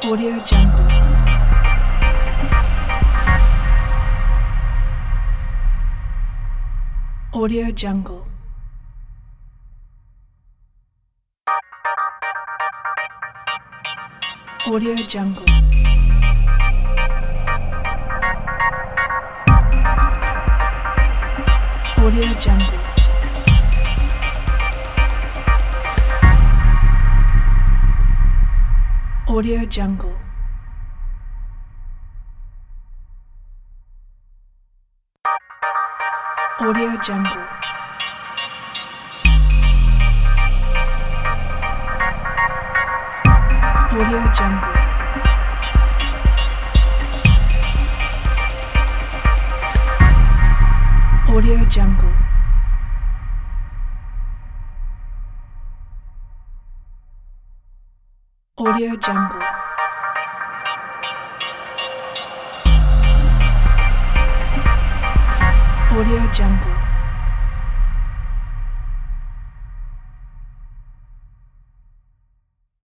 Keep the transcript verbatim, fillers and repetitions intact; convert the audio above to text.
Audio Jungle. Audio Jungle. Audio Jungle. Audio Jungle. Audio Jungle. Audio Jungle. Audio Jungle. Audio Jungle. Audio Jungle. Audio Jungle.